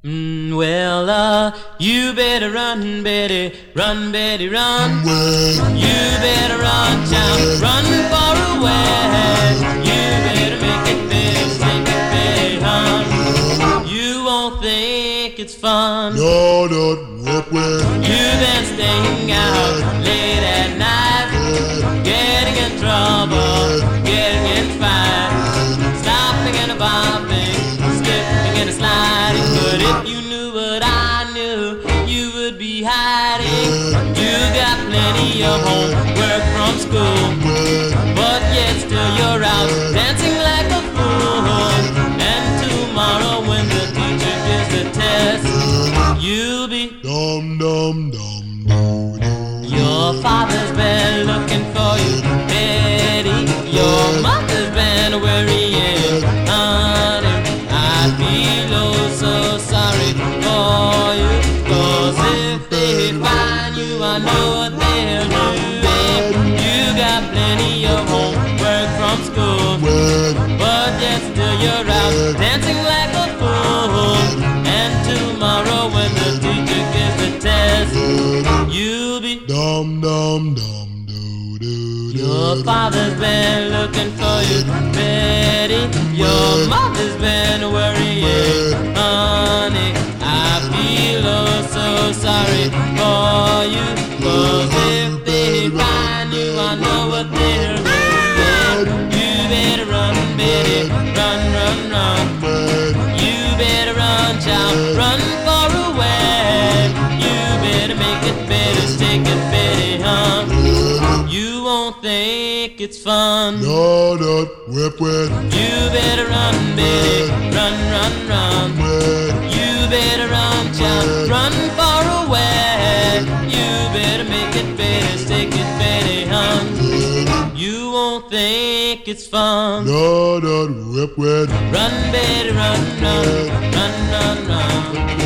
You better run, Betty, run. You better run, child, run far away. You better make it big, take it big, hon. You won't think it's fun. No, not when You've been staying out late at night, getting in trouble, getting in fights, stopping and bobbing, skipping and sliding. But if you knew what I knew, you would be hiding. You got plenty of homework from school, but yet still you're out dancing like a fool. And tomorrow when the teacher gives the test, you'll be dum dum dum doo. Your father's been looking for you, Betty. Your mother's been worrying, honey. I feel oh so sorry for you, 'cause if they find you, I know what they'll do. You got plenty of homework from school, but yet still you're out dancing like a fool. And tomorrow when the teacher gives the test, you'll be dum dum dum doo doo. Your father's been looking for you, Betty. Your mother's been worrying, honey. I feel oh so sorry for you, 'cause if they find you, I know what they'll do. You better run, Betty, run. You better run, child, run far away. You better make it better, take it, Betty, huh? You won't think it's fun. No, not when You better run, Betty, run. You better run, child, run far away. You better make it better, take it, Betty, huh? You won't think it's fun. no, not when Run, Betty, run.